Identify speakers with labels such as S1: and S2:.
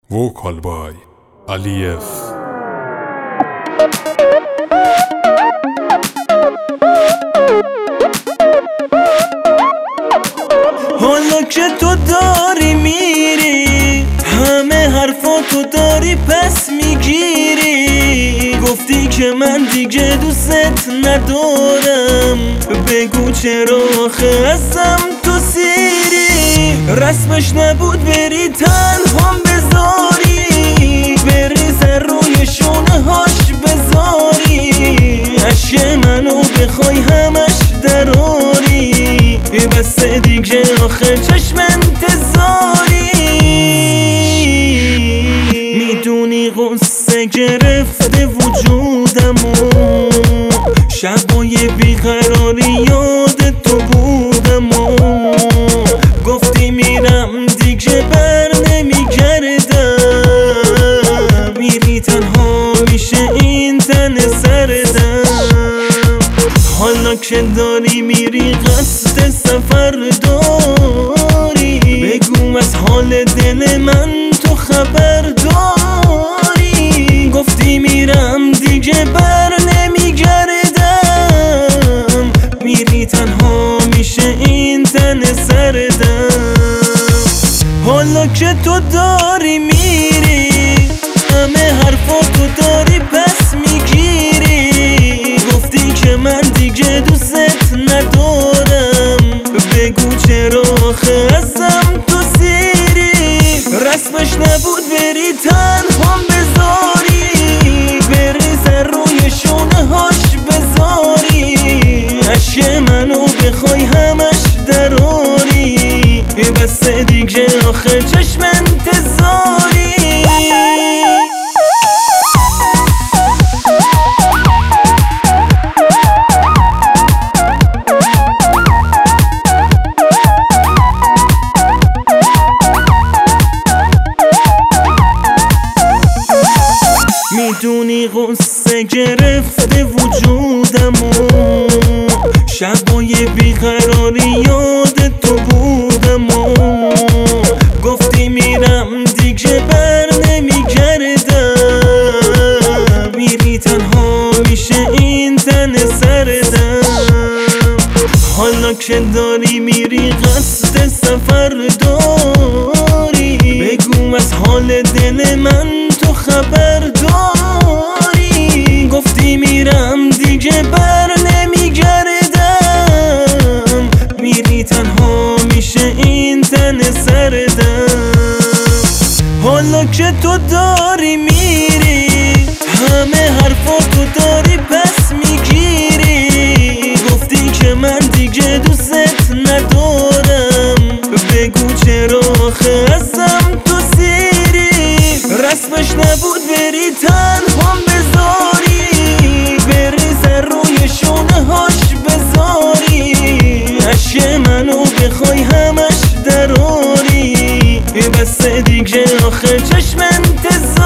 S1: Vocal by Aliyev.
S2: حالا که تو داری میری، همه حرفاتو داری پس میگیری. گفتی که من دیگه دوست ندارم، بگو چرا آخه ازم تو سیری. رسمش نبود بری تنهام بذاری، بریز روی شونه هاش بذاری، عشق منو بخوای همش دراری. بس دیگه آخه چشم انتظاری. میدونی غصه گرفته وجودمو، شبای بیقراری یاد تو بودمو. گفتی میرم دیگه بر نمیگردم، میری تنها میشه این تن سردم. حالا که داری میری قصد سفر داری، بگو از حال دل من تو خبر داری. گفتی میرم دیگه بر نمیگردم، میری تنها میشه این تن سردم. حالا که تو داری میری، همه حرفاتو داری پس میگیری. گفتی که من دیگه دوست ندارم، بگو چرا آخه ازم تو سیری. رسمش نبود بری تنهام بذاری، بریز روی شونه هاش بذاری، عشق منو بخوای همش دراری. بس دیگه آخه چشم انتظاری. میدونی غصه گرفته وجودمو، شبای بیقراری یاد تو بودمو. گفتی میرم دیگه بر نمیگردم، میری تنها میشه این تن سردم. حالا که داری میری قصد سفر داری، بگو از حال دل من تو خبر داری. گفتی میرم دیگه بر نمیگردم، میری تنها میشه این تن سردم. حالا که تو داری میری، همه حرفاتو داری پس میگیری. گفتی که من دیگه دوست ندارم، بگو چرا آخه ازم تو سیری. رسمش نبود بری تنهام بذاری، بریز روی شونه هاش بذاری، عشق منو بخوای همش دراری. بس دیگه آخه چشم انتظاری.